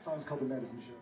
song's called The Medicine Show.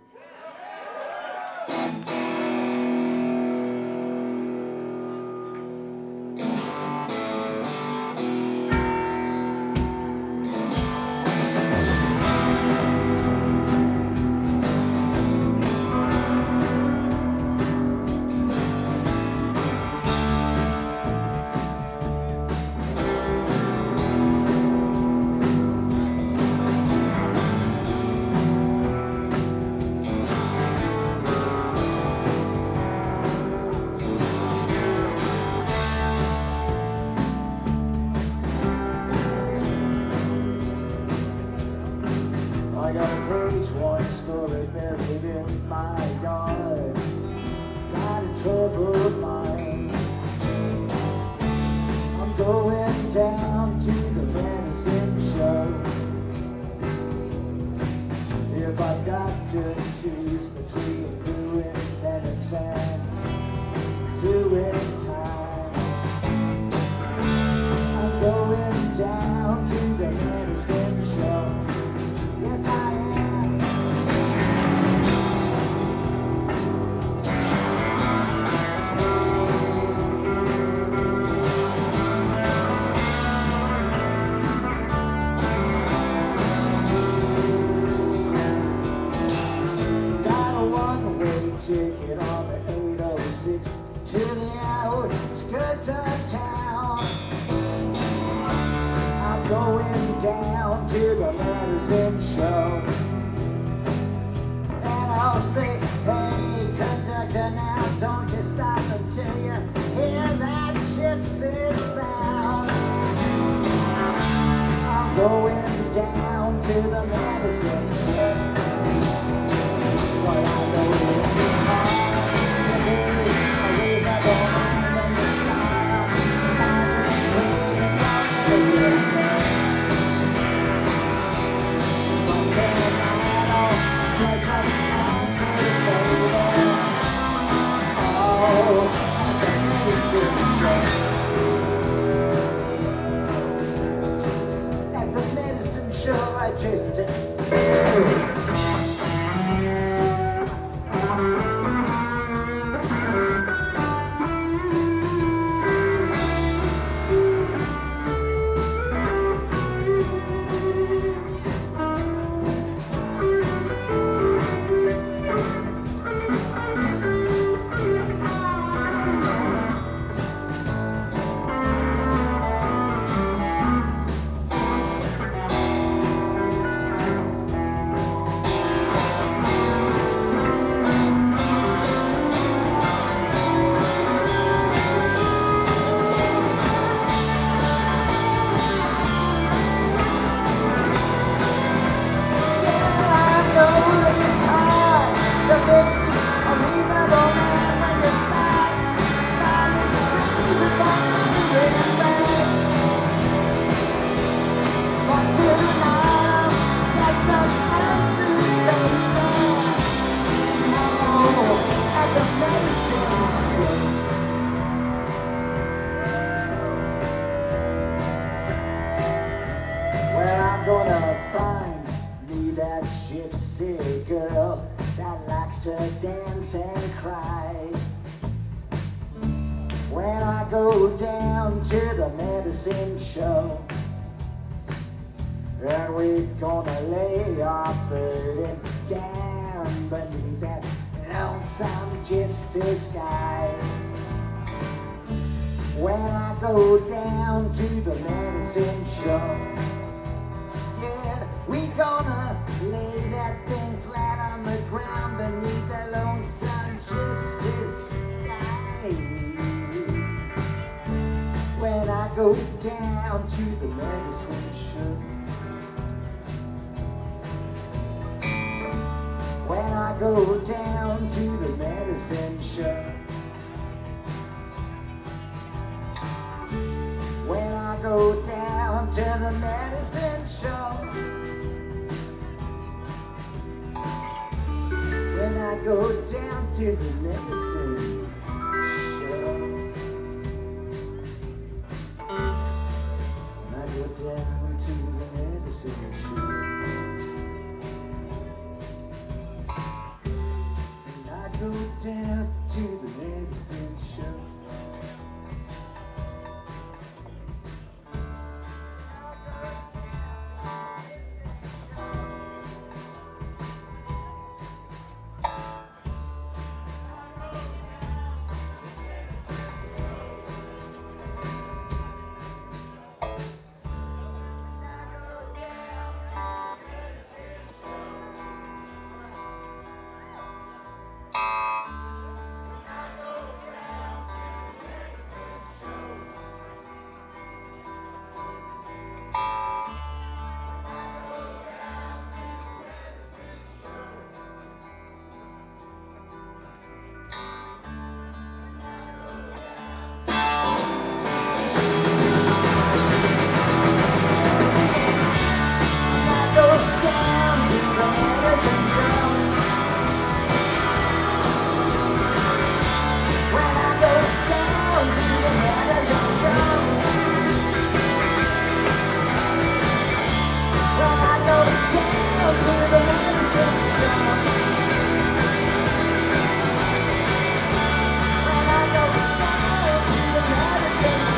I got a page one story buried in my yard. Got a troubled mind. I'm going down to the medicine show. If I've got to choose between doing penance and doing time, I'm going down to the medicine show. Yes, I am. Got a one-way ticket on the 806 to the outskirts of town. I'm going down to the medicine show. And I'll say, hey, conductor, now don't you stop until you hear that gypsy sound. I'm going down to the medicine show. But I know it's hard to be a reasonable man in the style. At the medicine show, right, Jason? Gonna find me that gypsy girl that likes to dance and cry. When I go down to the medicine show, and we're gonna lay our burden down beneath that lonesome gypsy sky. When I go down to the medicine show, we gonna lay that thing flat on the ground beneath the lonesome gypsy sky. When I go down to the medicine show, when I go down to the medicine show, when I go down to the medicine show, when I go down to the medicine show, when I go down to the medicine show. sensation.